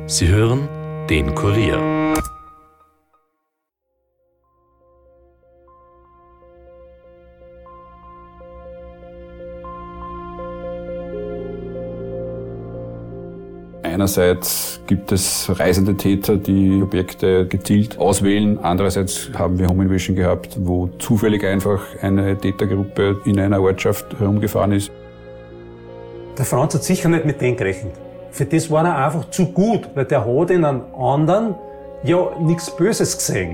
Sie hören den Kurier. Einerseits gibt es reisende Täter, die Objekte gezielt auswählen. Andererseits haben wir Home Invasion gehabt, wo zufällig einfach eine Tätergruppe in einer Ortschaft herumgefahren ist. Der Franz hat sicher nicht mit denen gerechnet. Für das war er einfach zu gut, weil der hat in einem anderen ja nichts Böses gesehen.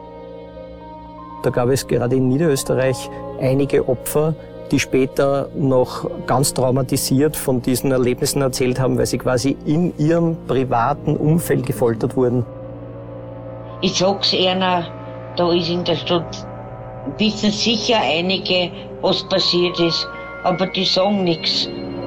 Da gab es gerade in Niederösterreich einige Opfer, die später noch ganz traumatisiert von diesen Erlebnissen erzählt haben, weil sie quasi in ihrem privaten Umfeld gefoltert wurden. Ich sag's Ihnen, da ist in der Stadt, wissen sicher einige, was passiert ist, aber die sagen nichts.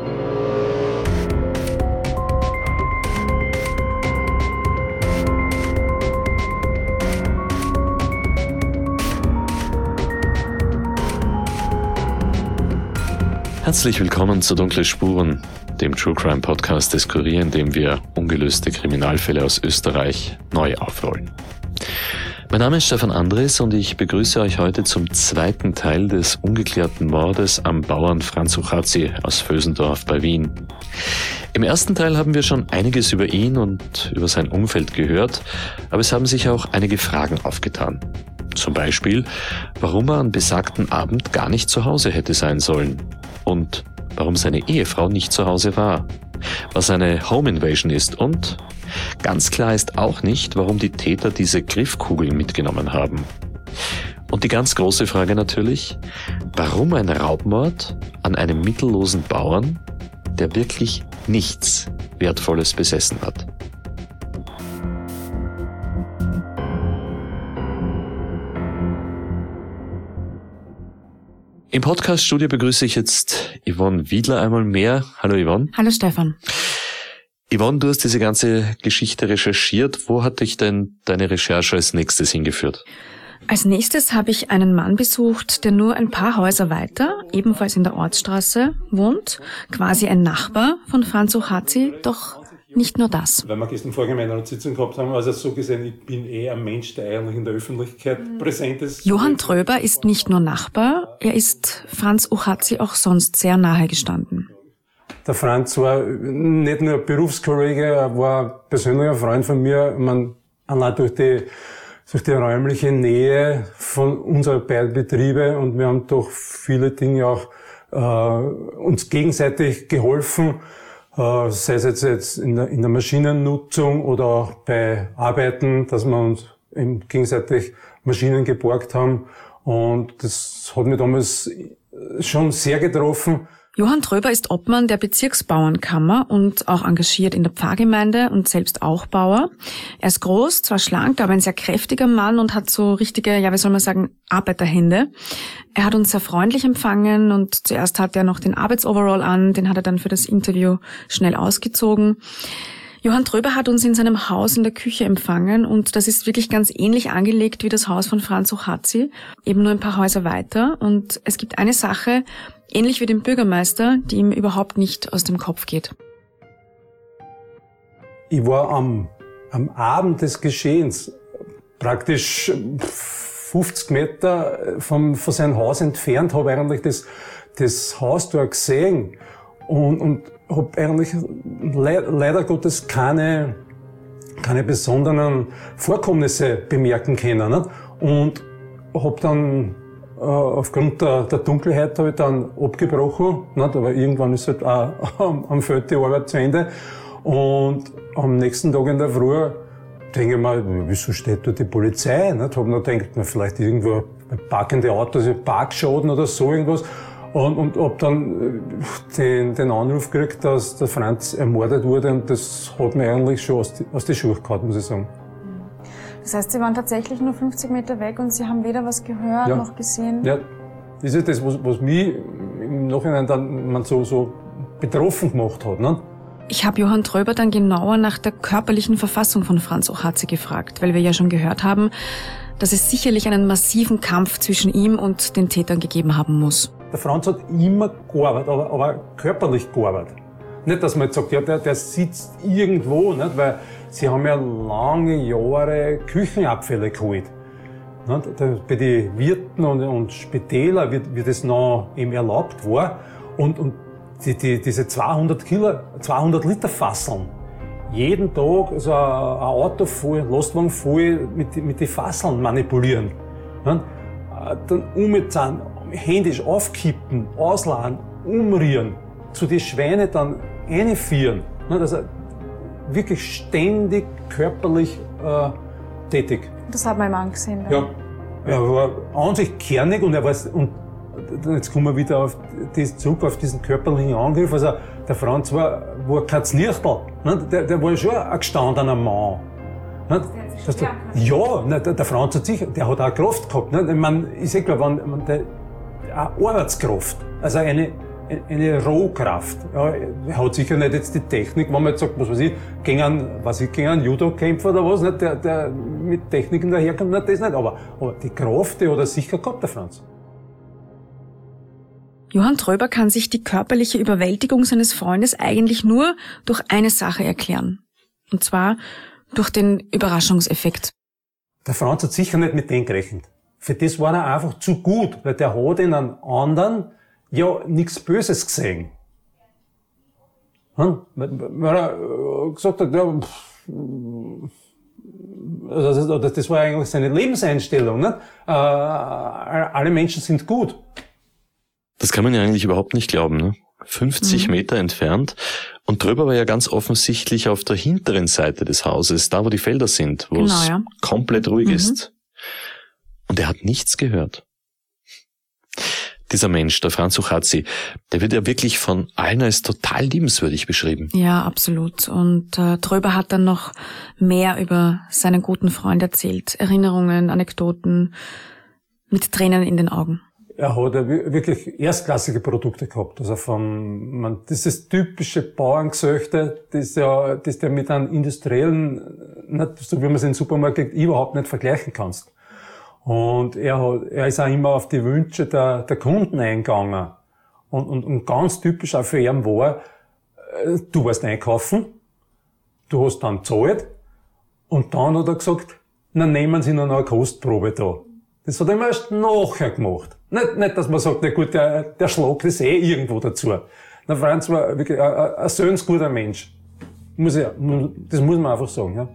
Herzlich willkommen zu Dunkle Spuren, dem True Crime Podcast des Kurier, in dem wir ungelöste Kriminalfälle aus Österreich neu aufrollen. Mein Name ist Stefan Andres und ich begrüße euch heute zum zweiten Teil des ungeklärten Mordes am Bauern Franz Uchazzi aus Vösendorf bei Wien. Im ersten Teil haben wir schon einiges über ihn und über sein Umfeld gehört, aber es haben sich auch einige Fragen aufgetan. Zum Beispiel, warum er an besagten Abend gar nicht zu Hause hätte sein sollen und warum seine Ehefrau nicht zu Hause war, was eine Home Invasion ist und ganz klar ist auch nicht, warum die Täter diese Griffkugeln mitgenommen haben. Und die ganz große Frage natürlich, warum ein Raubmord an einem mittellosen Bauern, der wirklich nichts Wertvolles besessen hat. Im Podcast-Studio begrüße ich jetzt Yvonne Wiedler einmal mehr. Hallo Yvonne. Hallo Stefan. Yvonne, du hast diese ganze Geschichte recherchiert. Wo hat dich denn deine Recherche als nächstes hingeführt? Als nächstes habe ich einen Mann besucht, der nur ein paar Häuser weiter, ebenfalls in der Ortsstraße, wohnt. Quasi ein Nachbar von Franz Uchazzi, doch nicht nur das. Weil wir gestern vorhin eine Sitzung gehabt haben, also so gesehen, ich bin ein Mensch, der eigentlich in der Öffentlichkeit präsent ist. Johann Tröber ist nicht nur Nachbar, er ist Franz Uchazzi auch sonst sehr nahe gestanden. Der Franz war nicht nur ein Berufskollege, er war ein persönlicher Freund von mir. Man allein durch die räumliche Nähe von unseren beiden Betrieben und wir haben doch viele Dinge auch uns gegenseitig geholfen. Sei es jetzt in der Maschinennutzung oder auch bei Arbeiten, dass wir uns eben gegenseitig Maschinen geborgt haben. Und das hat mich damals schon sehr getroffen. Johann Tröber ist Obmann der Bezirksbauernkammer und auch engagiert in der Pfarrgemeinde und selbst auch Bauer. Er ist groß, zwar schlank, aber ein sehr kräftiger Mann und hat so richtige, ja wie soll man sagen, Arbeiterhände. Er hat uns sehr freundlich empfangen und zuerst hatte er noch den Arbeitsoverall an, den hat er dann für das Interview schnell ausgezogen. Johann Tröber hat uns in seinem Haus in der Küche empfangen und das ist wirklich ganz ähnlich angelegt wie das Haus von Franz Uchazzi, eben nur ein paar Häuser weiter. Und es gibt eine Sache, ähnlich wie dem Bürgermeister, die ihm überhaupt nicht aus dem Kopf geht. Ich war am Abend des Geschehens praktisch 50 Meter von seinem Haus entfernt, habe eigentlich das Haus dort gesehen und habe eigentlich leider Gottes keine besonderen Vorkommnisse bemerken können. Nicht? Und habe dann aufgrund der Dunkelheit habe ich dann abgebrochen, nicht? Aber irgendwann ist halt auch am Feld die Arbeit zu Ende. Und am nächsten Tag in der Früh denke ich mir, wieso steht da die Polizei? Nicht? Habe noch gedacht, vielleicht irgendwo parkende Autos, Parkschaden oder so irgendwas. Und hab dann den Anruf gekriegt, dass der Franz ermordet wurde und das hat mich eigentlich schon aus die Schuhe gehauen, muss ich sagen. Das heißt, Sie waren tatsächlich nur 50 Meter weg und Sie haben weder was gehört noch gesehen? Ja, das ist das, was mich im Nachhinein dann so betroffen gemacht hat. Ne? Ich habe Johann Tröber dann genauer nach der körperlichen Verfassung von Franz Uchazzi gefragt, weil wir ja schon gehört haben, dass es sicherlich einen massiven Kampf zwischen ihm und den Tätern gegeben haben muss. Der Franz hat immer gearbeitet, aber körperlich gearbeitet. Nicht, dass man jetzt sagt, ja, der sitzt irgendwo, nicht? Weil sie haben ja lange Jahre Küchenabfälle geholt. Nicht? Bei den Wirten und Spitälern wird das noch eben erlaubt war. Und diese 200 Liter Fasseln, jeden Tag so ein Auto voll, Lastwagen voll mit den Fasseln manipulieren. Nicht? Dann umziehen, händisch aufkippen, ausladen, umrühren, zu den Schweine dann reinführen. Also wirklich ständig körperlich tätig. Das hat mein Mann gesehen. Ja, er war an sich kernig und und jetzt kommen wir wieder auf diesen körperlichen Angriff. Also der Franz war kein Lichterl. Der war schon ein gestandener Mann. Der Franz der hat auch Kraft gehabt. Ich meine, ist eh klar, eine Arbeitskraft, also eine Rohkraft. Ja, er hat sicher nicht jetzt die Technik, wenn man jetzt sagt, was weiß ich, gegen einen Judo-Kämpfer oder was, nicht, der mit Techniken daherkommt, nicht, das nicht. Aber die Kraft, die hat er sicher gehabt, der Franz. Johann Tröber kann sich die körperliche Überwältigung seines Freundes eigentlich nur durch eine Sache erklären. Und zwar durch den Überraschungseffekt. Der Franz hat sicher nicht mit dem gerechnet. Für das war er einfach zu gut, weil der hat in einem anderen ja nichts Böses gesehen. Weil er gesagt hat, ja, also das war eigentlich seine Lebenseinstellung. Ne? Alle Menschen sind gut. Das kann man ja eigentlich überhaupt nicht glauben, ne? 50 Meter entfernt. Und Tröber war ja ganz offensichtlich auf der hinteren Seite des Hauses, da wo die Felder sind, wo es komplett ruhig ist. Und er hat nichts gehört. Dieser Mensch, der Franz Uchazzi, der wird ja wirklich von allen als total liebenswürdig beschrieben. Ja, absolut. Und Tröber hat dann noch mehr über seinen guten Freund erzählt. Erinnerungen, Anekdoten, mit Tränen in den Augen. Er hat ja wirklich erstklassige Produkte gehabt. Also dieses typische Bauerngesöchte, das der mit einem industriellen, nicht so wie man es im Supermarkt kriegt, überhaupt nicht vergleichen kannst. Und er ist auch immer auf die Wünsche der Kunden eingegangen. Und ganz typisch auch für ihn war, du warst einkaufen, du hast dann gezahlt, und dann hat er gesagt, na, nehmen Sie noch eine Kostprobe da. Das hat er immer erst nachher gemacht. Nicht, dass man sagt, na gut, der schlagt das irgendwo dazu. Der Franz war wirklich ein söhnsguter Mensch. Das muss man einfach sagen, ja.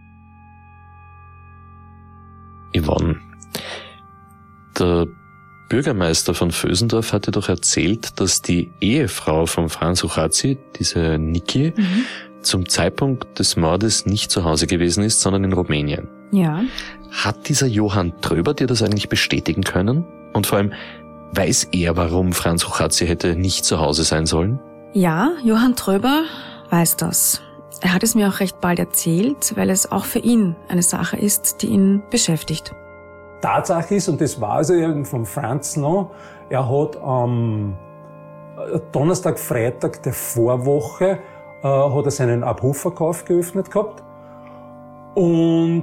Yvonne, der Bürgermeister von Vösendorf hatte doch erzählt, dass die Ehefrau von Franz Uchazzi, diese Niki, zum Zeitpunkt des Mordes nicht zu Hause gewesen ist, sondern in Rumänien. Ja. Hat dieser Johann Tröber dir das eigentlich bestätigen können? Und vor allem, weiß er, warum Franz Uchazzi hätte nicht zu Hause sein sollen? Ja, Johann Tröber weiß das. Er hat es mir auch recht bald erzählt, weil es auch für ihn eine Sache ist, die ihn beschäftigt. Tatsache ist, und das weiß er von Franz noch, er hat am Donnerstag, Freitag der Vorwoche hat er seinen Abrufverkauf geöffnet gehabt. Und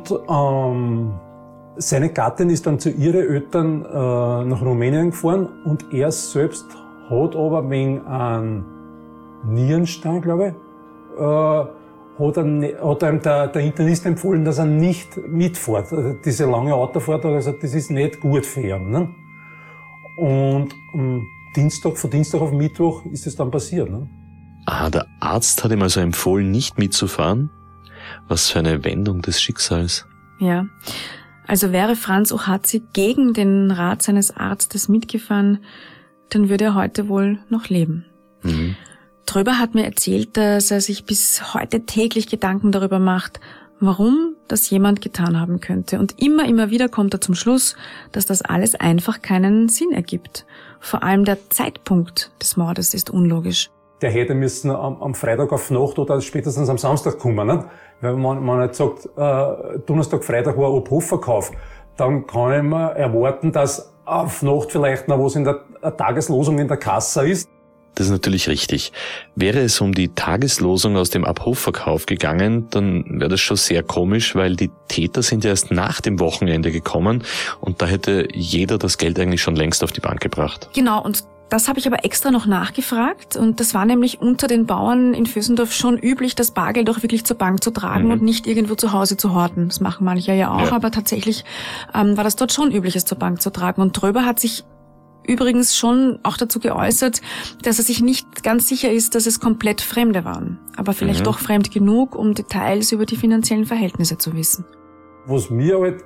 seine Gattin ist dann zu ihren Eltern nach Rumänien gefahren, und er selbst hat aber wegen einem Nierenstein, glaube ich, hat ihm der Internist empfohlen, dass er nicht mitfährt. Also diese lange Autofahrt, also das ist nicht gut für ihn. Ne? Und von Dienstag auf Mittwoch ist es dann passiert. Ne? Ah, der Arzt hat ihm also empfohlen, nicht mitzufahren? Was für eine Wendung des Schicksals. Ja, also wäre Franz Uchazzi gegen den Rat seines Arztes mitgefahren, dann würde er heute wohl noch leben. Tröber hat mir erzählt, dass er sich bis heute täglich Gedanken darüber macht, warum das jemand getan haben könnte. Und immer wieder kommt er zum Schluss, dass das alles einfach keinen Sinn ergibt. Vor allem der Zeitpunkt des Mordes ist unlogisch. Der hätte müssen am Freitag auf Nacht oder spätestens am Samstag kommen. Nicht? Weil man jetzt sagt, Donnerstag, Freitag war Abrufverkauf, dann kann ich mir erwarten, dass auf Nacht vielleicht noch was in der Tageslosung in der Kasse ist. Das ist natürlich richtig. Wäre es um die Tageslosung aus dem Abrufverkauf gegangen, dann wäre das schon sehr komisch, weil die Täter sind ja erst nach dem Wochenende gekommen und da hätte jeder das Geld eigentlich schon längst auf die Bank gebracht. Genau, und Das habe ich aber extra noch nachgefragt und das war nämlich unter den Bauern in Vösendorf schon üblich, das Bargeld auch wirklich zur Bank zu tragen und nicht irgendwo zu Hause zu horten. Das machen manche ja auch, aber tatsächlich war das dort schon üblich, es zur Bank zu tragen. Und Tröber hat sich übrigens schon auch dazu geäußert, dass er sich nicht ganz sicher ist, dass es komplett Fremde waren, aber vielleicht doch fremd genug, um Details über die finanziellen Verhältnisse zu wissen. Was wir halt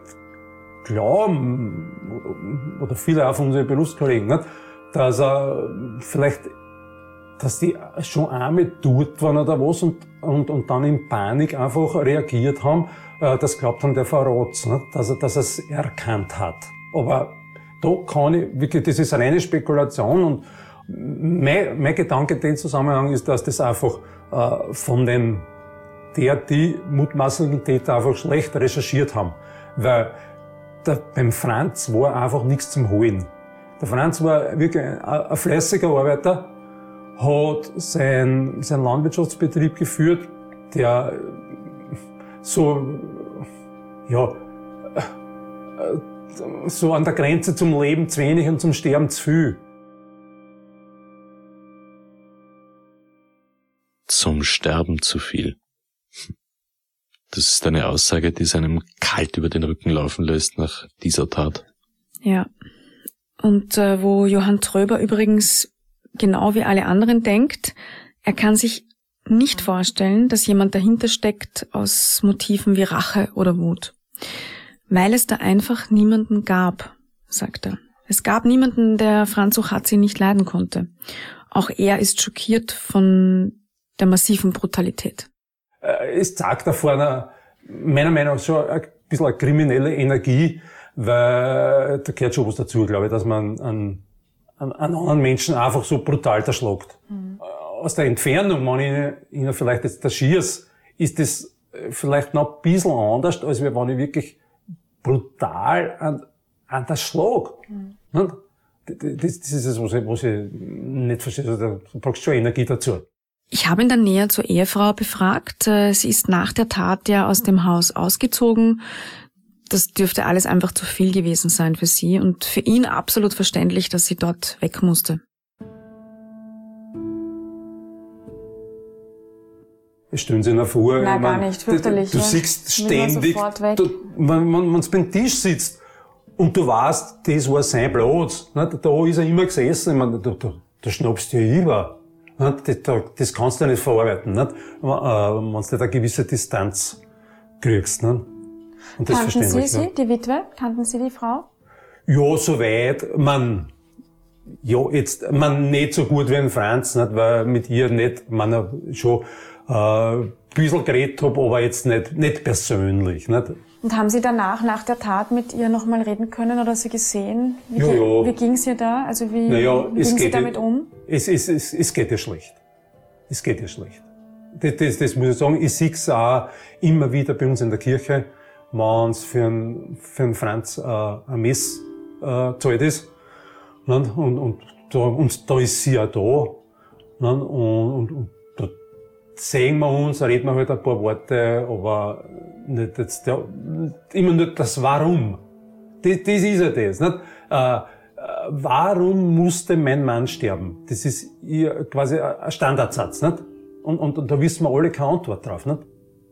glauben, oder viele auch von unseren Berufskollegen, nicht, dass die schon einmal dort waren oder was und dann in Panik einfach reagiert haben, das glaubt haben, der verrat's, nicht, dass er es erkannt hat. Aber da kann ich wirklich, das ist reine Spekulation und mein Gedanke in dem Zusammenhang ist, dass das einfach von die mutmaßlichen Täter einfach schlecht recherchiert haben. Weil beim Franz war einfach nichts zum Holen. Der Franz war wirklich ein fleißiger Arbeiter, hat sein Landwirtschaftsbetrieb geführt, der so an der Grenze zum Leben zu wenig und zum Sterben zu viel. Zum Sterben zu viel. Das ist eine Aussage, die es einem kalt über den Rücken laufen lässt nach dieser Tat. Ja. Und wo Johann Tröber übrigens genau wie alle anderen denkt, er kann sich nicht vorstellen, dass jemand dahinter steckt aus Motiven wie Rache oder Wut. Weil es da einfach niemanden gab, sagt er. Es gab niemanden, der Franz Ochatzi nicht leiden konnte. Auch er ist schockiert von der massiven Brutalität. Es zeigt da vorne, meiner Meinung nach, schon ein bisschen eine kriminelle Energie, weil da gehört schon was dazu, glaube ich, dass man einen anderen Menschen einfach so brutal erschlagt. Aus der Entfernung, wenn ich ihnen vielleicht jetzt das schieße, ist das vielleicht noch ein bisschen anders, als wenn ich wirklich brutal an der Schlag. Das ist das, was ich nicht verstehe. Also, da brauchst du schon Energie dazu. Ich habe ihn dann näher zur Ehefrau befragt. Sie ist nach der Tat ja aus dem Haus ausgezogen. Das dürfte alles einfach zu viel gewesen sein für sie und für ihn absolut verständlich, dass sie dort weg musste. Stellen Sie sich vor, nein, gar nicht, fürchterlich. Du siehst ständig, wenn du beim Tisch sitzt und du weißt, das war sein Platz, da ist er immer gesessen, ich meine, da schnappst du ja über. Das kannst du ja nicht verarbeiten, wenn du nicht eine gewisse Distanz kriegst. Und das kannten Sie sie, die Witwe? Kannten Sie die Frau? Ja, soweit. Man nicht so gut wie ein Franz, nicht, weil mit ihr nicht, schon ein bisschen geredet habe, aber jetzt nicht persönlich. Nicht. Und haben Sie danach, nach der Tat, mit ihr noch mal reden können oder sie gesehen? Wie ging es ihr da? Also wie ging sie damit um? Es geht ihr schlecht. Es geht ihr schlecht. Das muss ich sagen. Ich sehe es auch immer wieder bei uns in der Kirche, wenn es für einen Franz ein Mess zahlt ist. Und da ist sie auch da. Und da sehen wir uns, reden wir halt ein paar Worte, aber nicht jetzt immer nur das Warum. Das ist ja das. Nicht? Warum musste mein Mann sterben? Das ist quasi ein Standardsatz. Nicht? Und da wissen wir alle keine Antwort drauf. Nicht?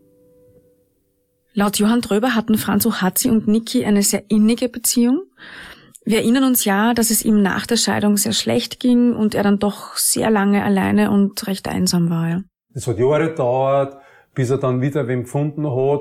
Laut Johann Tröber hatten Franz Ochatzi und Niki eine sehr innige Beziehung. Wir erinnern uns ja, dass es ihm nach der Scheidung sehr schlecht ging und er dann doch sehr lange alleine und recht einsam war. Ja. Es hat Jahre gedauert, bis er dann wieder wen gefunden hat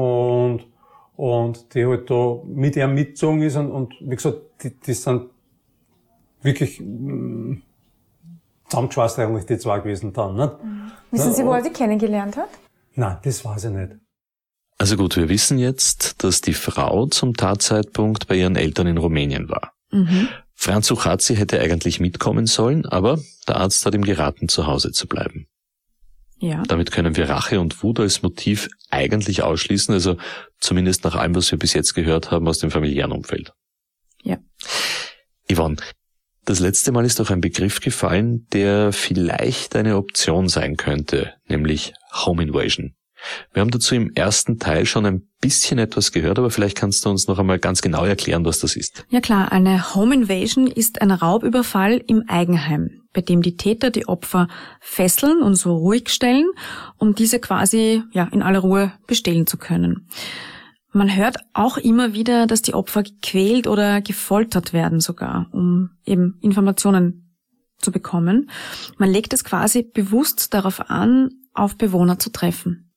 und die halt da mit ihm mitgezogen ist und wie gesagt, die sind wirklich zusammengeschweißt eigentlich, die zwei gewesen dann. Nicht? Wissen Sie, wo er sie kennengelernt hat? Nein, das weiß ich nicht. Also gut, wir wissen jetzt, dass die Frau zum Tatzeitpunkt bei ihren Eltern in Rumänien war. Franz Ochatzi hätte eigentlich mitkommen sollen, aber der Arzt hat ihm geraten, zu Hause zu bleiben. Ja. Damit können wir Rache und Wut als Motiv eigentlich ausschließen, also zumindest nach allem, was wir bis jetzt gehört haben aus dem familiären Umfeld. Ja. Yvonne, das letzte Mal ist doch ein Begriff gefallen, der vielleicht eine Option sein könnte, nämlich Home Invasion. Wir haben dazu im ersten Teil schon ein bisschen etwas gehört, aber vielleicht kannst du uns noch einmal ganz genau erklären, was das ist. Ja klar, eine Home Invasion ist ein Raubüberfall im Eigenheim, bei dem die Täter die Opfer fesseln und so ruhig stellen, um diese quasi in aller Ruhe bestehlen zu können. Man hört auch immer wieder, dass die Opfer gequält oder gefoltert werden sogar, um eben Informationen zu bekommen. Man legt es quasi bewusst darauf an, auf Bewohner zu treffen.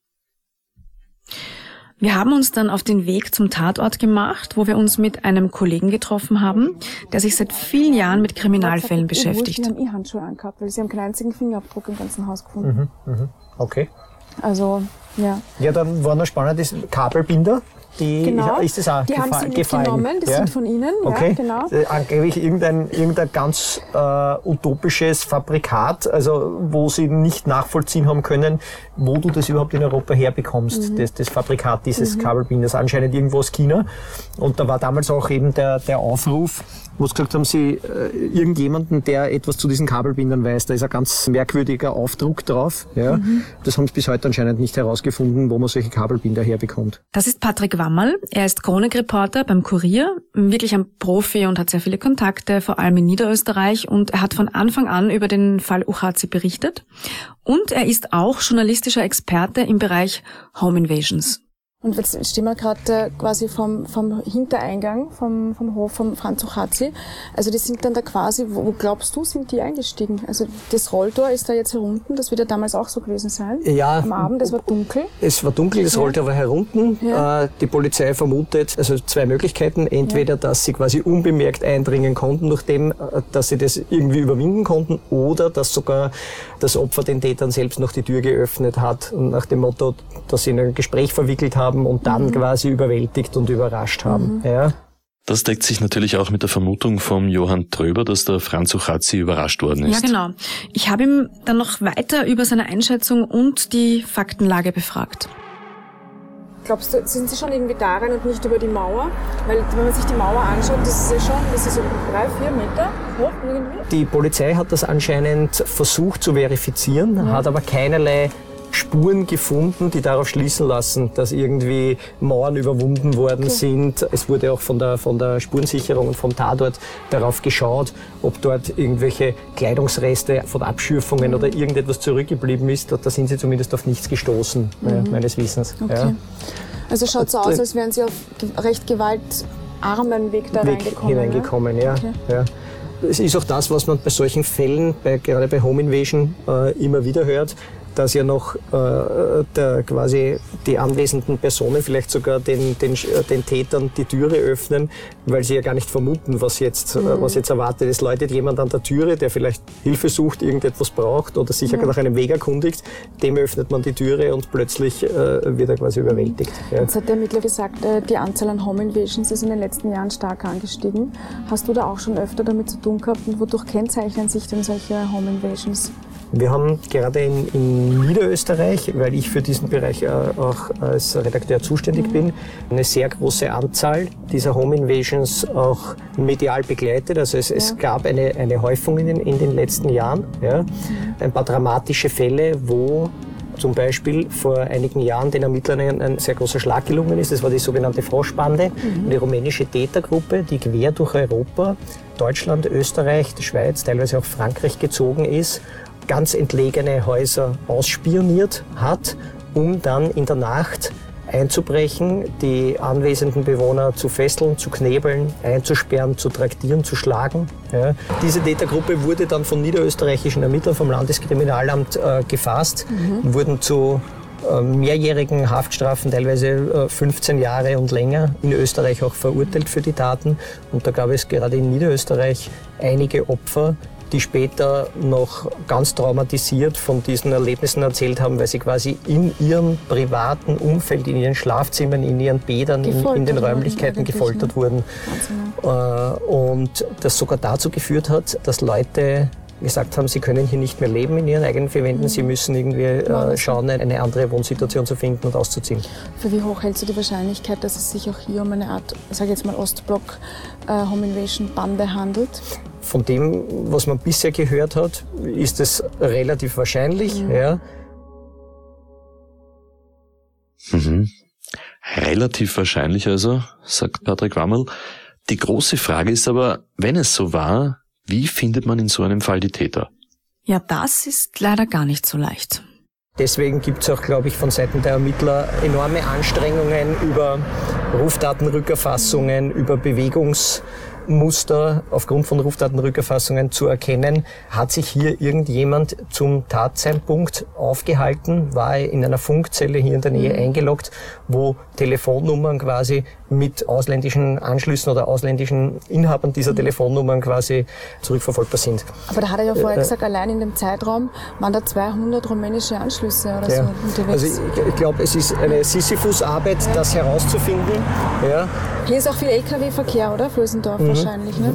Wir haben uns dann auf den Weg zum Tatort gemacht, wo wir uns mit einem Kollegen getroffen haben, der sich seit vielen Jahren mit Kriminalfällen beschäftigt. Sie haben E-Handschuhe angehabt, weil sie haben keinen einzigen Fingerabdruck im ganzen Haus gefunden. Okay. Also, ja. Ja, dann war noch spannend, das Kabelbinder. Ist das auch die haben sie mitgenommen, das sind von Ihnen, okay. Ja, genau. Angeblich irgendein ganz utopisches Fabrikat, also wo Sie nicht nachvollziehen haben können, wo du das überhaupt in Europa herbekommst, das Fabrikat dieses Kabelbinders, anscheinend irgendwo aus China. Und da war damals auch eben der Aufruf, wo sie gesagt haben, sie irgendjemanden, der etwas zu diesen Kabelbindern weiß, da ist ein ganz merkwürdiger Aufdruck drauf. Ja. Das haben sie bis heute anscheinend nicht herausgefunden, wo man solche Kabelbinder herbekommt. Das ist Patrick Wammerl. Er ist Chronikreporter beim Kurier, wirklich ein Profi und hat sehr viele Kontakte, vor allem in Niederösterreich. Und er hat von Anfang an über den Fall Uchazi berichtet. Und er ist auch journalistischer Experte im Bereich Home Invasions. Und jetzt stehen wir gerade quasi vom Hintereingang vom Hof vom Franz Uchazi. Also die sind dann da quasi, wo glaubst du, sind die eingestiegen? Also das Rolltor ist da jetzt herunten, das wird ja damals auch so gewesen sein. Ja. Am Abend, es war dunkel. Es war dunkel, das Rolltor war herunten. Ja. Die Polizei vermutet, also zwei Möglichkeiten. Entweder, dass sie quasi unbemerkt eindringen konnten, nachdem, dass sie das irgendwie überwinden konnten, oder dass sogar das Opfer den Tätern selbst noch die Tür geöffnet hat, nach dem Motto, dass sie in ein Gespräch verwickelt haben und dann quasi überwältigt und überrascht haben. Ja. Das deckt sich natürlich auch mit der Vermutung vom Johann Tröber, dass der Franz Uchazi überrascht worden ist. Ja, genau. Ich habe ihn dann noch weiter über seine Einschätzung und die Faktenlage befragt. Glaubst du, sind Sie schon irgendwie da rein und nicht über die Mauer? Weil wenn man sich die Mauer anschaut, das ist so 3-4 Meter hoch irgendwie. Die Polizei hat das anscheinend versucht zu verifizieren, hat aber keinerlei Spuren gefunden, die darauf schließen lassen, dass irgendwie Mauern überwunden worden sind. Es wurde auch von der Spurensicherung und vom Tatort darauf geschaut, ob dort irgendwelche Kleidungsreste von Abschürfungen oder irgendetwas zurückgeblieben ist. Da sind sie zumindest auf nichts gestoßen, meines Wissens. Okay. Ja. Also schaut so aus, als wären sie auf recht gewaltarmen Weg da hineingekommen. Ja. Okay. Ja. Es ist auch das, was man bei solchen Fällen, gerade bei Home Invasion, immer wieder hört, dass ja noch quasi die anwesenden Personen vielleicht sogar den Tätern die Türe öffnen, weil sie ja gar nicht vermuten, was jetzt erwartet. Es läutet jemand an der Türe, der vielleicht Hilfe sucht, irgendetwas braucht oder sich nach einem Weg erkundigt. Dem öffnet man die Türe und plötzlich wird er quasi überwältigt. Ja. Jetzt hat der Ermittler gesagt, die Anzahl an Home Invasions ist in den letzten Jahren stark angestiegen. Hast du da auch schon öfter damit zu tun gehabt und wodurch kennzeichnen sich denn solche Home Invasions? Wir haben gerade in Niederösterreich, weil ich für diesen Bereich auch als Redakteur zuständig bin, eine sehr große Anzahl dieser Home Invasions auch medial begleitet. Also es gab eine Häufung in den letzten Jahren. Ja. Ein paar dramatische Fälle, wo zum Beispiel vor einigen Jahren den Ermittlern ein sehr großer Schlag gelungen ist. Das war die sogenannte Froschbande, eine rumänische Tätergruppe, die quer durch Europa, Deutschland, Österreich, die Schweiz, teilweise auch Frankreich gezogen ist, ganz entlegene Häuser ausspioniert hat, um dann in der Nacht einzubrechen, die anwesenden Bewohner zu fesseln, zu knebeln, einzusperren, zu traktieren, zu schlagen. Ja. Diese Tätergruppe wurde dann von niederösterreichischen Ermittlern vom Landeskriminalamt gefasst, wurden zu mehrjährigen Haftstrafen, teilweise 15 Jahre und länger, in Österreich auch verurteilt für die Taten. Und da gab es gerade in Niederösterreich einige Opfer, die später noch ganz traumatisiert von diesen Erlebnissen erzählt haben, weil sie quasi in ihrem privaten Umfeld, in ihren Schlafzimmern, in ihren Bädern, in den Räumlichkeiten gefoltert wurden. Und das sogar dazu geführt hat, dass Leute gesagt haben, sie können hier nicht mehr leben in ihren eigenen vier Wänden, sie müssen irgendwie schauen, eine andere Wohnsituation zu finden und auszuziehen. Für wie hoch hältst du die Wahrscheinlichkeit, dass es sich auch hier um eine Art, sage ich jetzt mal Ostblock Home Invasion Bande handelt? Von dem, was man bisher gehört hat, ist es relativ wahrscheinlich. Ja. Relativ wahrscheinlich also, sagt Patrick Wammel. Die große Frage ist aber, wenn es so war, wie findet man in so einem Fall die Täter? Ja, das ist leider gar nicht so leicht. Deswegen gibt es auch, glaube ich, von Seiten der Ermittler enorme Anstrengungen über Rufdatenrückerfassungen, über Bewegungsmuster aufgrund von Rufdatenrückerfassungen zu erkennen. Hat sich hier irgendjemand zum Tatzeitpunkt aufgehalten? War er in einer Funkzelle hier in der Nähe eingeloggt, wo Telefonnummern quasi mit ausländischen Anschlüssen oder ausländischen Inhabern dieser Telefonnummern quasi zurückverfolgbar sind? Aber da hat er ja vorher gesagt, allein in dem Zeitraum waren da 200 rumänische Anschlüsse oder so unterwegs. Also ich glaube, es ist eine Sisyphus-Arbeit, das herauszufinden. Ja. Hier ist auch viel LKW-Verkehr, oder? Vösendorf wahrscheinlich, ne?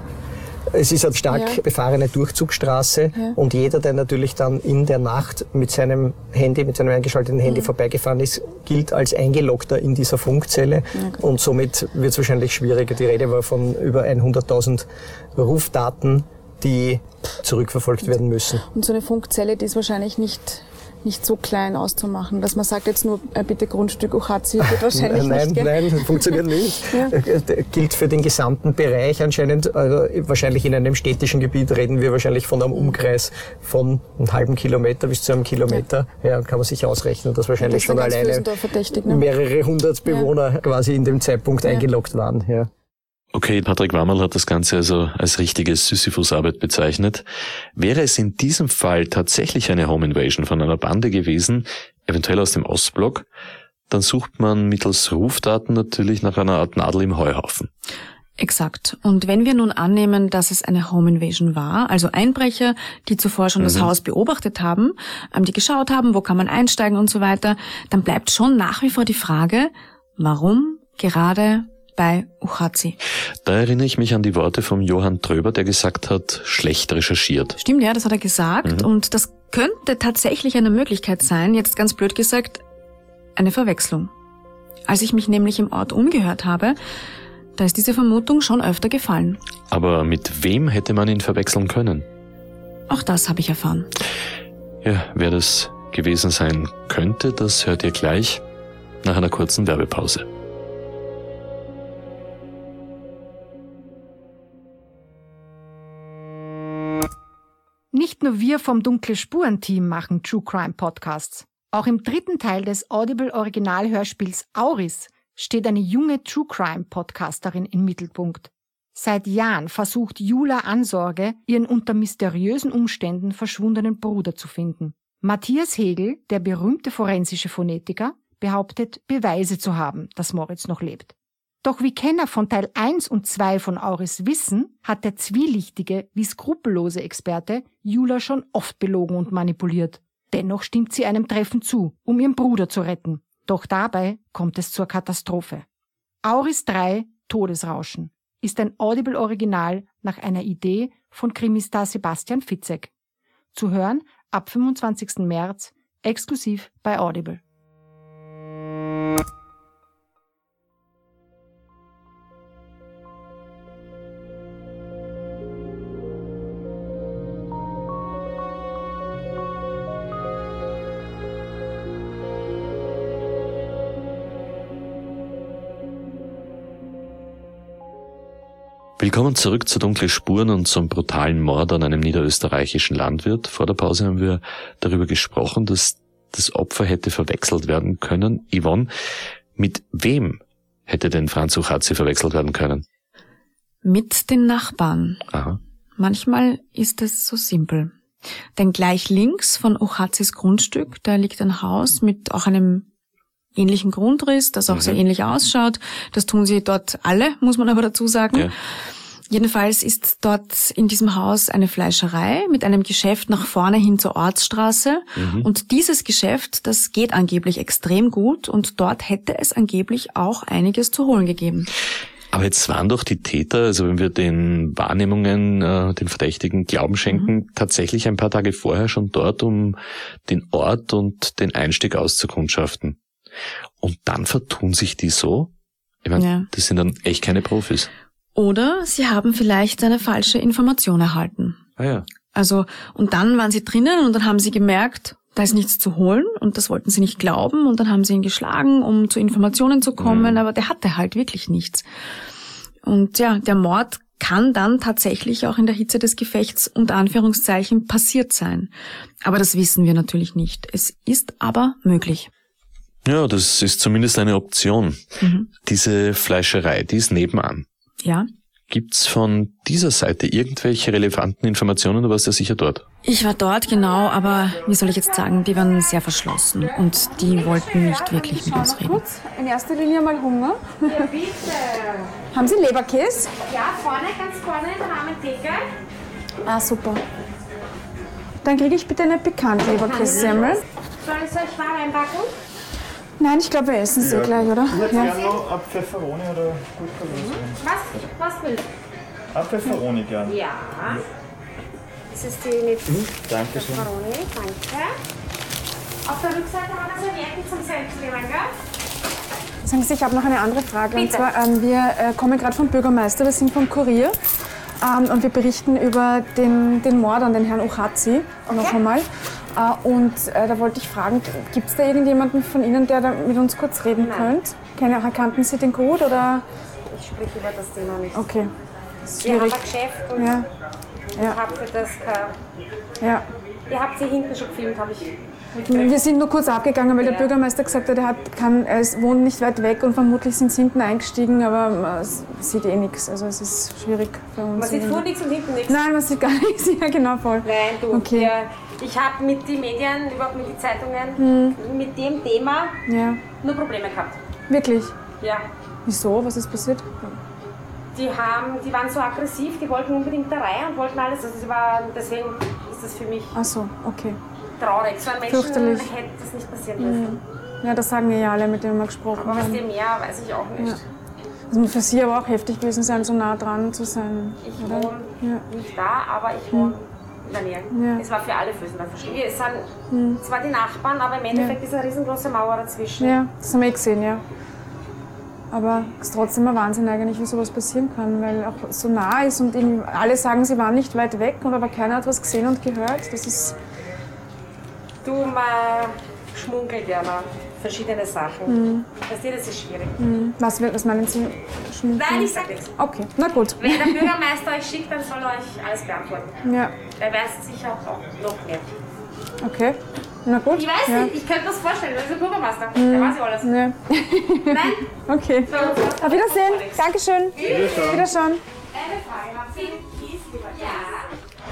Es ist eine stark befahrene Durchzugsstraße und jeder, der natürlich dann in der Nacht mit seinem Handy, mit seinem eingeschalteten Handy vorbeigefahren ist, gilt als Eingeloggter in dieser Funkzelle und somit wird es wahrscheinlich schwieriger. Die Rede war von über 100.000 Rufdaten, die zurückverfolgt werden müssen. Und so eine Funkzelle, die ist wahrscheinlich nicht so klein auszumachen, dass man sagt jetzt nur, bitte Grundstück Uchazi, geht wahrscheinlich nicht. Nein, funktioniert nicht. Gilt für den gesamten Bereich anscheinend, also wahrscheinlich in einem städtischen Gebiet reden wir wahrscheinlich von einem Umkreis von einem halben Kilometer bis zu einem Kilometer. Ja, kann man sich ausrechnen, dass wahrscheinlich schon alleine mehrere hundert Bewohner quasi in dem Zeitpunkt eingeloggt waren. Ja. Okay, Patrick Wammel hat das Ganze also als richtige Sisyphus-Arbeit bezeichnet. Wäre es in diesem Fall tatsächlich eine Home Invasion von einer Bande gewesen, eventuell aus dem Ostblock, dann sucht man mittels Rufdaten natürlich nach einer Art Nadel im Heuhaufen. Exakt. Und wenn wir nun annehmen, dass es eine Home Invasion war, also Einbrecher, die zuvor schon das Haus beobachtet haben, die geschaut haben, wo kann man einsteigen und so weiter, dann bleibt schon nach wie vor die Frage, warum gerade bei Uchazi. Da erinnere ich mich an die Worte von Johann Tröber, der gesagt hat, schlecht recherchiert. Stimmt, ja, das hat er gesagt. Und das könnte tatsächlich eine Möglichkeit sein, jetzt ganz blöd gesagt, eine Verwechslung. Als ich mich nämlich im Ort umgehört habe, da ist diese Vermutung schon öfter gefallen. Aber mit wem hätte man ihn verwechseln können? Auch das habe ich erfahren. Ja, wer das gewesen sein könnte, das hört ihr gleich nach einer kurzen Werbepause. Nicht nur wir vom Dunkle Spuren-Team machen True Crime Podcasts. Auch im dritten Teil des Audible-Original-Hörspiels Auris steht eine junge True Crime Podcasterin im Mittelpunkt. Seit Jahren versucht Jula Ansorge, ihren unter mysteriösen Umständen verschwundenen Bruder zu finden. Matthias Hegel, der berühmte forensische Phonetiker, behauptet, Beweise zu haben, dass Moritz noch lebt. Doch wie Kenner von Teil 1 und 2 von Auris wissen, hat der zwielichtige wie skrupellose Experte Jula schon oft belogen und manipuliert. Dennoch stimmt sie einem Treffen zu, um ihren Bruder zu retten. Doch dabei kommt es zur Katastrophe. Auris 3, Todesrauschen, ist ein Audible-Original nach einer Idee von Krimistar Sebastian Fitzek. Zu hören ab 25. März, exklusiv bei Audible. Willkommen zurück zu Dunkle Spuren und zum brutalen Mord an einem niederösterreichischen Landwirt. Vor der Pause haben wir darüber gesprochen, dass das Opfer hätte verwechselt werden können. Yvonne, mit wem hätte denn Franz Uchazi verwechselt werden können? Mit den Nachbarn. Aha. Manchmal ist es so simpel. Denn gleich links von Uchazis Grundstück, da liegt ein Haus mit auch einem ähnlichen Grundriss, das auch sehr ähnlich ausschaut. Das tun sie dort alle, muss man aber dazu sagen. Ja. Jedenfalls ist dort in diesem Haus eine Fleischerei mit einem Geschäft nach vorne hin zur Ortsstraße. Und dieses Geschäft, das geht angeblich extrem gut und dort hätte es angeblich auch einiges zu holen gegeben. Aber jetzt waren doch die Täter, also wenn wir den Wahrnehmungen, den Verdächtigen Glauben schenken, tatsächlich ein paar Tage vorher schon dort, um den Ort und den Einstieg auszukundschaften. Und dann vertun sich die so? Ich meine, das sind dann echt keine Profis. Oder sie haben vielleicht eine falsche Information erhalten. Ah ja. Also, und dann waren sie drinnen und dann haben sie gemerkt, da ist nichts zu holen und das wollten sie nicht glauben und dann haben sie ihn geschlagen, um zu Informationen zu kommen, aber der hatte halt wirklich nichts. Und ja, der Mord kann dann tatsächlich auch in der Hitze des Gefechts unter Anführungszeichen passiert sein. Aber das wissen wir natürlich nicht. Es ist aber möglich. Ja, das ist zumindest eine Option. Diese Fleischerei, die ist nebenan. Ja. Gibt's von dieser Seite irgendwelche relevanten Informationen? Du warst ja sicher dort. Ich war dort, genau, aber wie soll ich jetzt sagen, die waren sehr verschlossen und die wollten nicht wirklich mit uns reden. Kurz, in erster Linie mal Hunger. Ja, bitte. Haben Sie Leberkäse? Ja, vorne, ganz vorne in der Rahmentheke. Ah, super. Dann kriege ich bitte eine pikante Leberkässemmel. Soll ich euch warm einpacken? Nein, ich glaube, wir essen sie gleich, oder? Jetzt gerne noch ab Pfefferoni oder Gurkenröschen. Was willst du? Ab Pfefferoni gern. Ja. Das ist die mit Dankeschön. Pfefferoni, danke. Auf der Rückseite haben wir Servietten zum Selbstnehmen, gell? Sagen Sie, ich habe noch eine andere Frage. Bitte. Und zwar, wir kommen gerade vom Bürgermeister, wir sind vom Kurier. Und wir berichten über den Mord an den Herrn Ochazi noch einmal. Und da wollte ich fragen, gibt es da irgendjemanden von Ihnen, der da mit uns kurz reden könnte? Kannten Sie den gut oder? Ich spreche über das Thema nicht. Okay. Das ist wir haben schwierig. ein Geschäft und ja. habt ihr das ja. Ihr habt sie hinten schon gefilmt, habe ich mitgekriegt. Wir sind nur kurz abgegangen, weil der Bürgermeister gesagt hat, er wohnt nicht weit weg und vermutlich sind sie hinten eingestiegen, aber man sieht eh nichts. Also es ist schwierig für uns. Man sieht vor nichts und hinten nichts? Nein, man sieht gar nichts. Ja, genau, voll. Nein, du. Okay. Ich habe mit den Medien, überhaupt mit den Zeitungen, mit dem Thema nur Probleme gehabt. Wirklich? Ja. Wieso? Was ist passiert? Die waren so aggressiv, die wollten unbedingt da rein und wollten alles. Also deswegen ist das für mich okay. traurig. So ein Menschen hätte das nicht passieren dürfen. Ja, das sagen ja alle, mit denen wir gesprochen haben. Aber was dem mehr, weiß ich auch nicht. Ja. Es muss für Sie aber auch heftig gewesen sein, so nah dran zu sein. Ich wohne nicht da, aber ich wohne in der Nähe. Ja. Es war für alle Füßen. Wir sind zwar die Nachbarn, aber im Endeffekt ist eine riesengroße Mauer dazwischen. Ja, das haben wir gesehen, ja. Aber es ist trotzdem ein Wahnsinn eigentlich, wie sowas passieren kann, weil auch so nah ist und alle sagen, sie waren nicht weit weg, aber keiner hat was gesehen und gehört. Das ist... Man schmunkelt ja noch verschiedene Sachen. Das ist schwierig. Was meinen Sie? Nein, ich sag nichts. Okay, na gut. Wenn der Bürgermeister euch schickt, dann soll er euch alles beantworten. Ja. Er weiß sicher auch noch mehr. Okay, na gut. Ich weiß nicht, ich könnte mir das vorstellen, das ist der Bürgermeister. Der weiß ja alles. Ja. Nein? Okay. So, auf Wiedersehen. Dankeschön. Wiederschauen. Eine Frage haben Sie? Ja.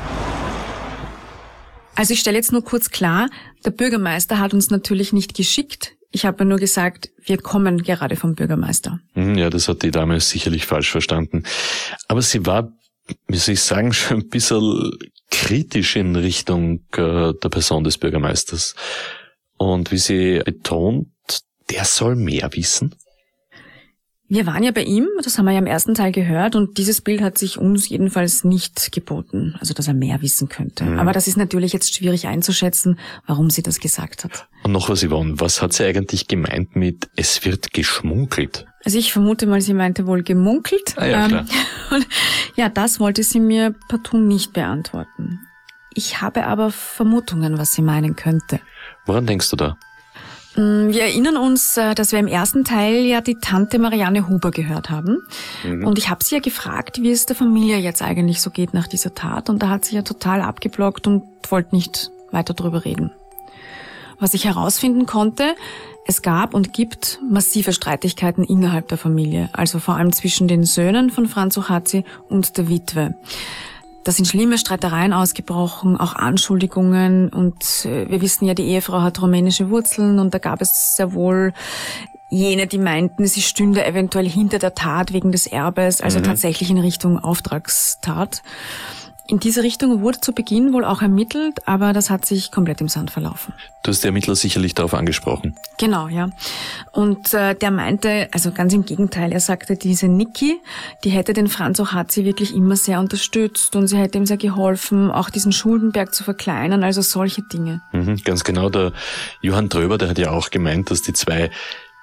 Also ich stelle jetzt nur kurz klar, der Bürgermeister hat uns natürlich nicht geschickt. Ich habe nur gesagt, wir kommen gerade vom Bürgermeister. Ja, das hat die Dame sicherlich falsch verstanden. Aber sie war, wie soll ich sagen, schon ein bisschen kritisch in Richtung der Person des Bürgermeisters. Und wie sie betont, der soll mehr wissen. Wir waren ja bei ihm, das haben wir ja im ersten Teil gehört, und dieses Bild hat sich uns jedenfalls nicht geboten, also dass er mehr wissen könnte. Aber das ist natürlich jetzt schwierig einzuschätzen, warum sie das gesagt hat. Und noch was, Yvonne, was hat sie eigentlich gemeint mit "es wird geschmunkelt"? Also ich vermute mal, sie meinte wohl gemunkelt. Ja, klar. Und ja, das wollte sie mir partout nicht beantworten. Ich habe aber Vermutungen, was sie meinen könnte. Woran denkst du da? Wir erinnern uns, dass wir im ersten Teil ja die Tante Marianne Huber gehört haben. Und ich habe sie ja gefragt, wie es der Familie jetzt eigentlich so geht nach dieser Tat. Und da hat sie ja total abgeblockt und wollte nicht weiter drüber reden. Was ich herausfinden konnte, es gab und gibt massive Streitigkeiten innerhalb der Familie. Also vor allem zwischen den Söhnen von Franz Ochazi und der Witwe. Da sind schlimme Streitereien ausgebrochen, auch Anschuldigungen, und wir wissen ja, die Ehefrau hat rumänische Wurzeln, und da gab es sehr wohl jene, die meinten, sie stünde eventuell hinter der Tat wegen des Erbes, also tatsächlich in Richtung Auftragstat. In diese Richtung wurde zu Beginn wohl auch ermittelt, aber das hat sich komplett im Sand verlaufen. Du hast die Ermittler sicherlich darauf angesprochen. Genau, ja. Und der meinte, also ganz im Gegenteil, er sagte, diese Niki, die hätte den Franz Ochazi wirklich immer sehr unterstützt und sie hätte ihm sehr geholfen, auch diesen Schuldenberg zu verkleinern, also solche Dinge. Ganz genau, der Johann Tröber, der hat ja auch gemeint, dass die zwei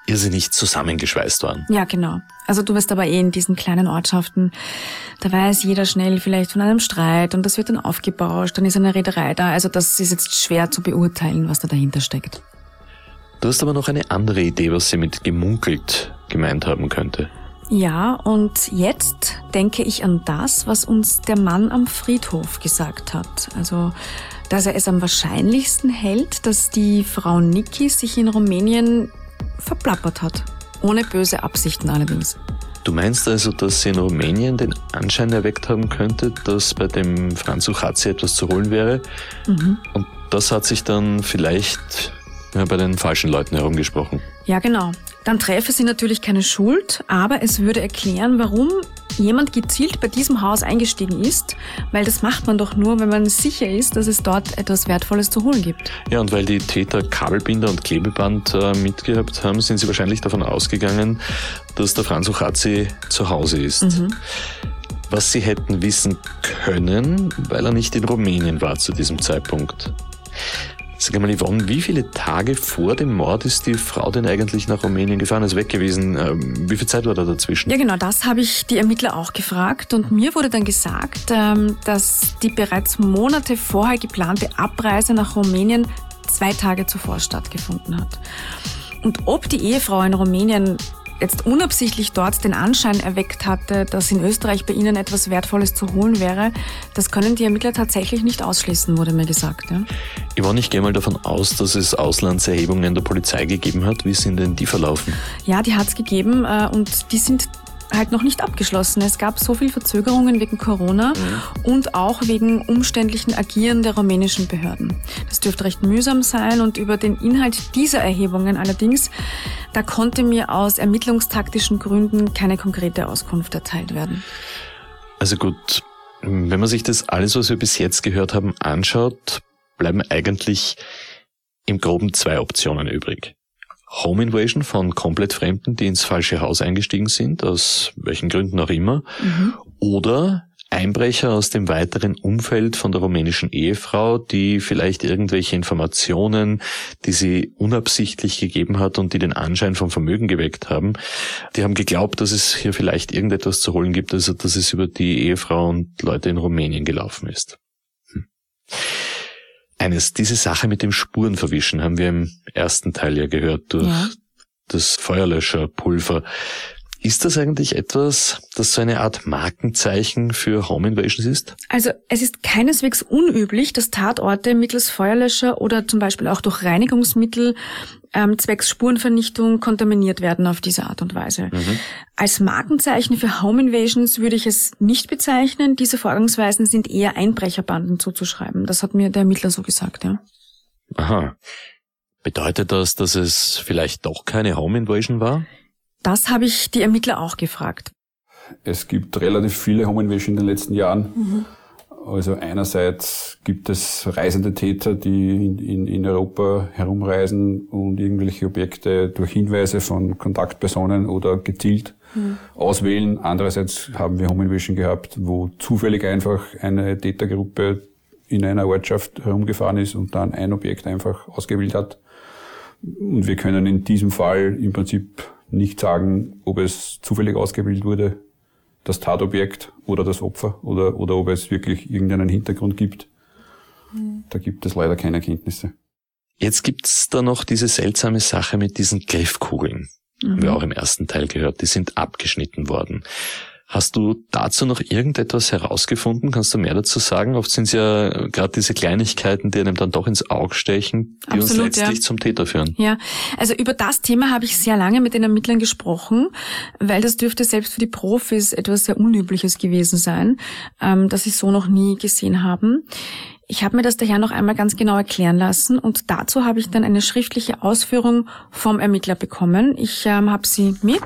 irrsinnig zusammengeschweißt waren. Ja, genau. Also du wirst aber in diesen kleinen Ortschaften, da weiß jeder schnell vielleicht von einem Streit und das wird dann aufgebauscht, dann ist eine Reederei da. Also das ist jetzt schwer zu beurteilen, was da dahinter steckt. Du hast aber noch eine andere Idee, was sie mit gemunkelt gemeint haben könnte. Ja, und jetzt denke ich an das, was uns der Mann am Friedhof gesagt hat. Also, dass er es am wahrscheinlichsten hält, dass die Frau Niki sich in Rumänien verplappert hat. Ohne böse Absichten allerdings. Du meinst also, dass sie in Rumänien den Anschein erweckt haben könnte, dass bei dem Franz Uchatzi etwas zu holen wäre? Mhm. Und das hat sich dann vielleicht bei den falschen Leuten herumgesprochen. Ja, genau. Dann treffe sie natürlich keine Schuld, aber es würde erklären, warum jemand gezielt bei diesem Haus eingestiegen ist, weil das macht man doch nur, wenn man sicher ist, dass es dort etwas Wertvolles zu holen gibt. Ja, und weil die Täter Kabelbinder und Klebeband mitgehabt haben, sind sie wahrscheinlich davon ausgegangen, dass der Franz Uchatzi zu Hause ist. Mhm. Was sie hätten wissen können, weil er nicht in Rumänien war zu diesem Zeitpunkt. Sag mal, Yvonne, wie viele Tage vor dem Mord ist die Frau denn eigentlich nach Rumänien gefahren, ist weg gewesen? Wie viel Zeit war da dazwischen? Ja, genau, das habe ich die Ermittler auch gefragt und mir wurde dann gesagt, dass die bereits Monate vorher geplante Abreise nach Rumänien 2 Tage zuvor stattgefunden hat. Und ob die Ehefrau in Rumänien jetzt unabsichtlich dort den Anschein erweckt hatte, dass in Österreich bei ihnen etwas Wertvolles zu holen wäre, das können die Ermittler tatsächlich nicht ausschließen, wurde mir gesagt. Ja. Yvonne, ich gehe mal davon aus, dass es Auslandserhebungen der Polizei gegeben hat. Wie sind denn die verlaufen? Ja, die hat es gegeben und die sind halt noch nicht abgeschlossen. Es gab so viel Verzögerungen wegen Corona und auch wegen umständlichen Agieren der rumänischen Behörden. Das dürfte recht mühsam sein und über den Inhalt dieser Erhebungen allerdings, da konnte mir aus ermittlungstaktischen Gründen keine konkrete Auskunft erteilt werden. Also gut, wenn man sich das alles, was wir bis jetzt gehört haben, anschaut, bleiben eigentlich im Groben 2 Optionen übrig. Home Invasion von komplett Fremden, die ins falsche Haus eingestiegen sind, aus welchen Gründen auch immer, oder Einbrecher aus dem weiteren Umfeld von der rumänischen Ehefrau, die vielleicht irgendwelche Informationen, die sie unabsichtlich gegeben hat und die den Anschein vom Vermögen geweckt haben, die haben geglaubt, dass es hier vielleicht irgendetwas zu holen gibt, also dass es über die Ehefrau und Leute in Rumänien gelaufen ist. Diese Sache mit dem Spurenverwischen haben wir im ersten Teil ja gehört durch das Feuerlöscherpulver. Ist das eigentlich etwas, das so eine Art Markenzeichen für Home Invasions ist? Also es ist keineswegs unüblich, dass Tatorte mittels Feuerlöscher oder zum Beispiel auch durch Reinigungsmittel zwecks Spurenvernichtung kontaminiert werden auf diese Art und Weise. Als Markenzeichen für Home Invasions würde ich es nicht bezeichnen. Diese Vorgangsweisen sind eher Einbrecherbanden zuzuschreiben. Das hat mir der Ermittler so gesagt, ja. Aha. Bedeutet das, dass es vielleicht doch keine Home Invasion war? Das habe ich die Ermittler auch gefragt. Es gibt relativ viele Home Invasions in den letzten Jahren. Also einerseits gibt es reisende Täter, die in Europa herumreisen und irgendwelche Objekte durch Hinweise von Kontaktpersonen oder gezielt auswählen. Andererseits haben wir Home Invasion gehabt, wo zufällig einfach eine Tätergruppe in einer Ortschaft herumgefahren ist und dann ein Objekt einfach ausgewählt hat. Und wir können in diesem Fall im Prinzip nicht sagen, ob es zufällig ausgewählt wurde, das Tatobjekt oder das Opfer, oder ob es wirklich irgendeinen Hintergrund gibt. Da gibt es leider keine Erkenntnisse. Jetzt gibt's da noch diese seltsame Sache mit diesen Griffkugeln. Haben wir auch im ersten Teil gehört. Die sind abgeschnitten worden. Hast du dazu noch irgendetwas herausgefunden? Kannst du mehr dazu sagen? Oft sind es ja gerade diese Kleinigkeiten, die einem dann doch ins Auge stechen, die Absolut, uns letztlich zum Täter führen. Ja, also über das Thema habe ich sehr lange mit den Ermittlern gesprochen, weil das dürfte selbst für die Profis etwas sehr Unübliches gewesen sein, das sie so noch nie gesehen haben. Ich habe mir das daher noch einmal ganz genau erklären lassen und dazu habe ich dann eine schriftliche Ausführung vom Ermittler bekommen. Ich habe sie mit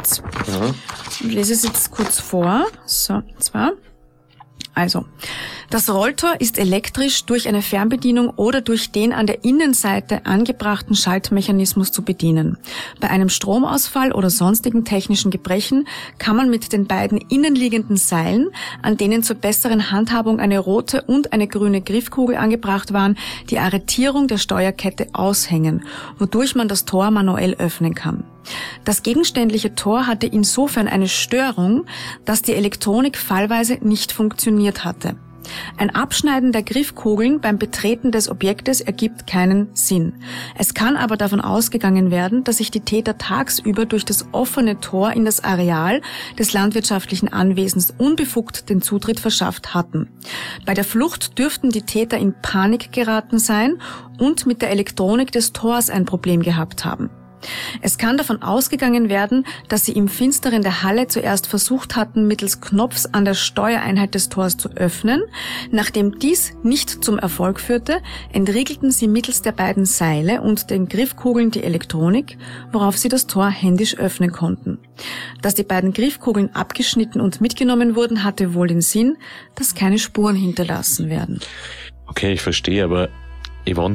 und lese es jetzt kurz vor. So, zwar. Also, das Rolltor ist elektrisch durch eine Fernbedienung oder durch den an der Innenseite angebrachten Schaltmechanismus zu bedienen. Bei einem Stromausfall oder sonstigen technischen Gebrechen kann man mit den beiden innenliegenden Seilen, an denen zur besseren Handhabung eine rote und eine grüne Griffkugel angebracht waren, die Arretierung der Steuerkette aushängen, wodurch man das Tor manuell öffnen kann. Das gegenständliche Tor hatte insofern eine Störung, dass die Elektronik fallweise nicht funktioniert hatte. Ein Abschneiden der Griffkugeln beim Betreten des Objektes ergibt keinen Sinn. Es kann aber davon ausgegangen werden, dass sich die Täter tagsüber durch das offene Tor in das Areal des landwirtschaftlichen Anwesens unbefugt den Zutritt verschafft hatten. Bei der Flucht dürften die Täter in Panik geraten sein und mit der Elektronik des Tors ein Problem gehabt haben. Es kann davon ausgegangen werden, dass sie im Finsteren der Halle zuerst versucht hatten, mittels Knopfs an der Steuereinheit des Tors zu öffnen. Nachdem dies nicht zum Erfolg führte, entriegelten sie mittels der beiden Seile und den Griffkugeln die Elektronik, worauf sie das Tor händisch öffnen konnten. Dass die beiden Griffkugeln abgeschnitten und mitgenommen wurden, hatte wohl den Sinn, dass keine Spuren hinterlassen werden. Okay, ich verstehe, aber Yvonne,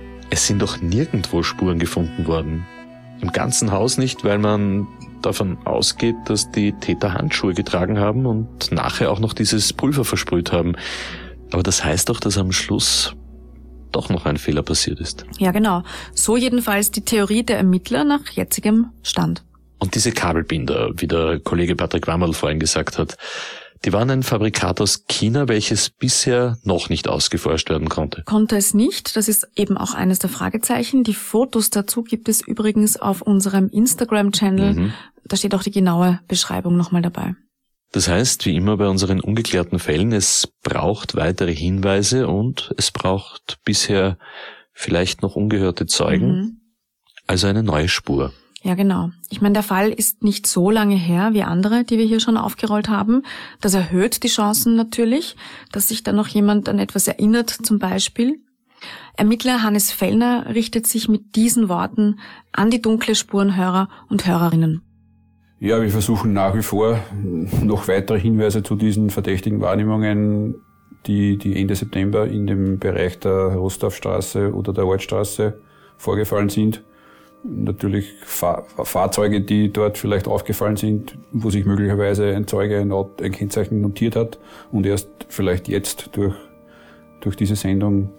es sind doch nirgendwo Spuren gefunden worden. Im ganzen Haus nicht, weil man davon ausgeht, dass die Täter Handschuhe getragen haben und nachher auch noch dieses Pulver versprüht haben. Aber das heißt doch, dass am Schluss doch noch ein Fehler passiert ist. Ja, genau. So jedenfalls die Theorie der Ermittler nach jetzigem Stand. Und diese Kabelbinder, wie der Kollege Patrick Wammerl vorhin gesagt hat, die waren ein Fabrikat aus China, welches bisher noch nicht ausgeforscht werden konnte. Konnte es nicht. Das ist eben auch eines der Fragezeichen. Die Fotos dazu gibt es übrigens auf unserem Instagram-Channel. Da steht auch die genaue Beschreibung nochmal dabei. Das heißt, wie immer bei unseren ungeklärten Fällen, es braucht weitere Hinweise und es braucht bisher vielleicht noch ungehörte Zeugen, also eine neue Spur. Ja, genau. Ich meine, der Fall ist nicht so lange her wie andere, die wir hier schon aufgerollt haben. Das erhöht die Chancen natürlich, dass sich da noch jemand an etwas erinnert, zum Beispiel. Ermittler Hannes Fellner richtet sich mit diesen Worten an die dunkle Spurenhörer und Hörerinnen. Ja, wir versuchen nach wie vor noch weitere Hinweise zu diesen verdächtigen Wahrnehmungen, die Ende September in dem Bereich der Rostorfstraße oder der Waldstraße vorgefallen sind. Natürlich Fahrzeuge, die dort vielleicht aufgefallen sind, wo sich möglicherweise ein Zeuge ein Kennzeichen notiert hat und erst vielleicht jetzt durch diese Sendung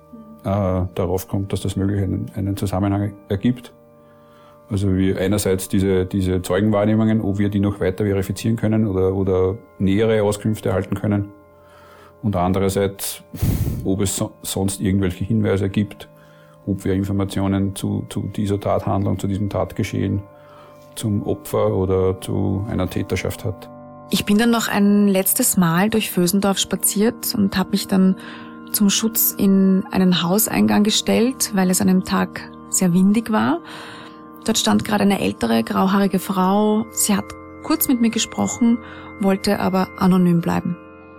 darauf kommt, dass das möglich einen Zusammenhang ergibt. Also wir einerseits diese Zeugenwahrnehmungen, ob wir die noch weiter verifizieren können oder nähere Auskünfte erhalten können. Und andererseits, ob es sonst irgendwelche Hinweise gibt, ob wir Informationen zu dieser Tathandlung, zu diesem Tatgeschehen, zum Opfer oder zu einer Täterschaft hat. Ich bin dann noch ein letztes Mal durch Vösendorf spaziert und habe mich dann zum Schutz in einen Hauseingang gestellt, weil es an einem Tag sehr windig war. Dort stand gerade eine ältere, grauhaarige Frau. Sie hat kurz mit mir gesprochen, wollte aber anonym bleiben.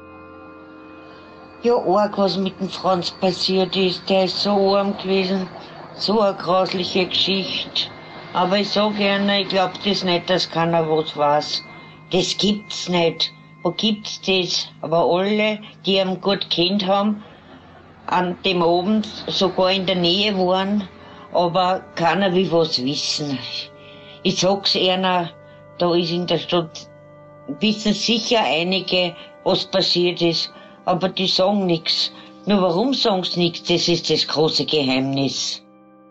Ja, arg, was mit dem Franz passiert ist. Der ist so arm gewesen. So eine grausliche Geschichte. Aber ich sag Ihnen, ich glaub das nicht, dass keiner was weiß. Das gibt's nicht. Wo gibt's das? Aber alle, die ihn gut kennt haben, an dem Abend sogar in der Nähe waren, aber keiner will was wissen. Ich sag's Ihnen, da ist in der Stadt, wissen sicher einige, was passiert ist. Aber die sagen nichts. Nur warum sagen sie nichts? Das ist das große Geheimnis.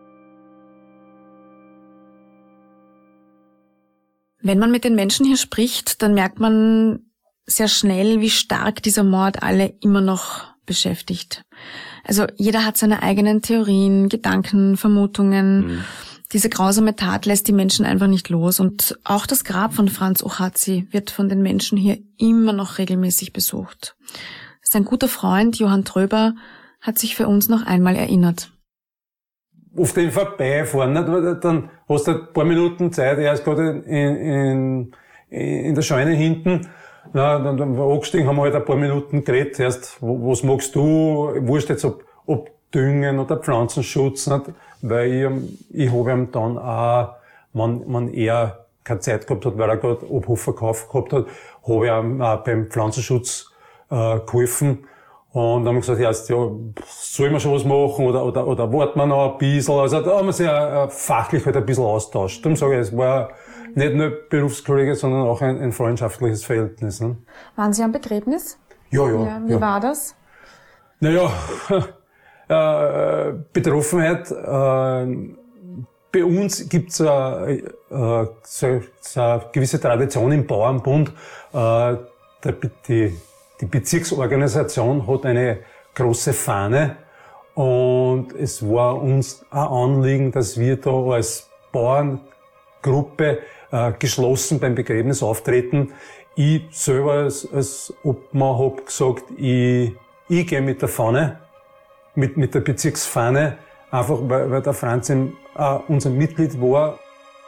Wenn man mit den Menschen hier spricht, dann merkt man sehr schnell, wie stark dieser Mord alle immer noch beschäftigt. Also jeder hat seine eigenen Theorien, Gedanken, Vermutungen. Diese grausame Tat lässt die Menschen einfach nicht los. Und auch das Grab von Franz Ochazi wird von den Menschen hier immer noch regelmäßig besucht. Sein guter Freund Johann Tröber hat sich für uns noch einmal erinnert. Auf den vorbeifahren, dann hast du ein paar Minuten Zeit, er ist gerade in der Scheune hinten, dann angestiegen, haben wir halt ein paar Minuten geredet, erst, was magst du, wurscht jetzt ob Düngen oder Pflanzenschutz, nicht? Weil ich habe ihm dann auch, wenn er keine Zeit gehabt hat, weil er gerade Obhofverkauf gehabt hat, habe ich ihm auch beim Pflanzenschutz geholfen. Und dann haben wir gesagt, ja, sollen wir schon was machen oder warten wir noch ein bisschen. Also da haben wir sich fachlich halt ein bisschen austauscht. Darum sage ich, es war nicht nur Berufskollege, sondern auch ein freundschaftliches Verhältnis. Ne? Waren Sie am Begräbnis? Ja. Wie war das? Naja, Betroffenheit, bei uns gibt es so eine gewisse Tradition im Bauernbund. Die Bezirksorganisation hat eine große Fahne und es war uns ein Anliegen, dass wir da als Bauerngruppe geschlossen beim Begräbnis auftreten. Ich selber als Obmann habe gesagt, ich gehe mit der Fahne, mit der Bezirksfahne, einfach weil der Franz unser Mitglied war.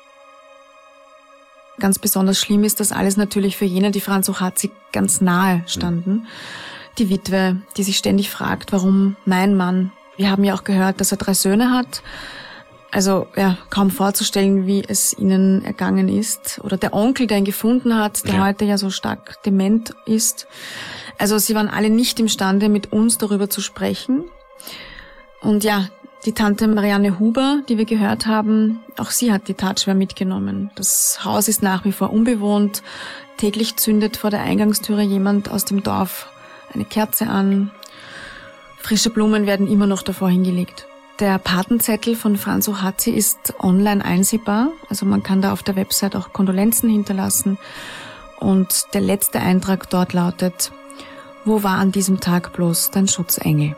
Ganz besonders schlimm ist das alles natürlich für jene, die Franz Ochaci ganz nahe standen. Die Witwe, die sich ständig fragt, warum mein Mann? Wir haben ja auch gehört, dass er 3 Söhne hat. Also ja, kaum vorzustellen, wie es ihnen ergangen ist. Oder der Onkel, der ihn gefunden hat, der heute ja so stark dement ist. Also sie waren alle nicht imstande, mit uns darüber zu sprechen. Und ja, die Tante Marianne Huber, die wir gehört haben, auch sie hat die Tat schwer mitgenommen. Das Haus ist nach wie vor unbewohnt. Täglich zündet vor der Eingangstüre jemand aus dem Dorf eine Kerze an. Frische Blumen werden immer noch davor hingelegt. Der Patenzettel von Franz Ochaci ist online einsehbar. Also man kann da auf der Website auch Kondolenzen hinterlassen. Und der letzte Eintrag dort lautet: Wo war an diesem Tag bloß dein Schutzengel?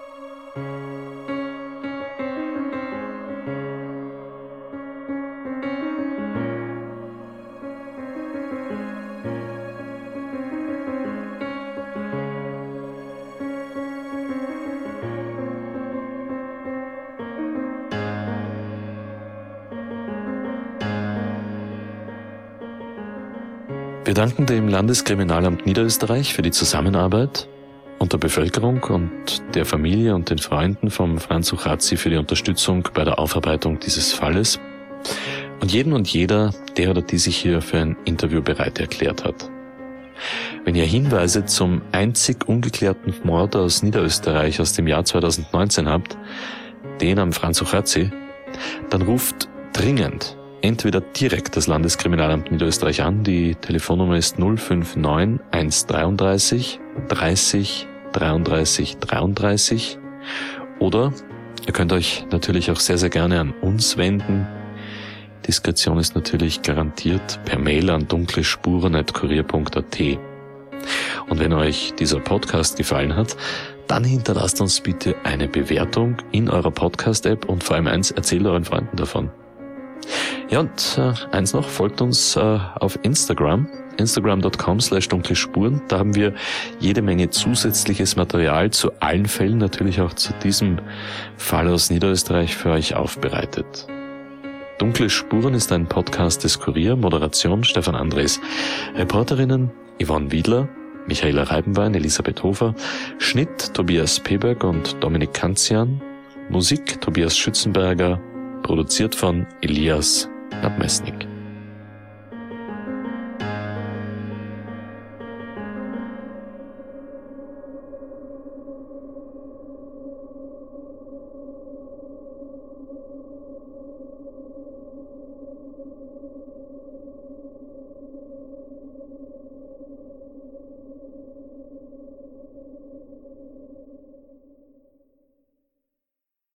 Wir danken dem Landeskriminalamt Niederösterreich für die Zusammenarbeit und der Bevölkerung und der Familie und den Freunden von Franz Ochaci für die Unterstützung bei der Aufarbeitung dieses Falles und jeden und jeder, der oder die sich hier für ein Interview bereit erklärt hat. Wenn ihr Hinweise zum einzig ungeklärten Mord aus Niederösterreich aus dem Jahr 2019 habt, den am Franz Ochaci, dann ruft dringend entweder direkt das Landeskriminalamt Niederösterreich an, die Telefonnummer ist 059 133 30 33 33, oder ihr könnt euch natürlich auch sehr, sehr gerne an uns wenden. Diskretion ist natürlich garantiert per Mail an dunklespuren@kurier.at. Und wenn euch dieser Podcast gefallen hat, dann hinterlasst uns bitte eine Bewertung in eurer Podcast-App und vor allem eins, erzählt euren Freunden davon. Ja, und eins noch, folgt uns auf instagram.com/dunklespuren. Da haben wir jede Menge zusätzliches Material zu allen Fällen, natürlich auch zu diesem Fall aus Niederösterreich für euch aufbereitet. Dunkle Spuren ist ein Podcast des Kurier, Moderation Stefan Andres, Reporterinnen Yvonne Wiedler, Michaela Reibenwein, Elisabeth Hofer, Schnitt Tobias Peberg und Dominik Kanzian, Musik Tobias Schützenberger, produziert von Elias Nabmesnik.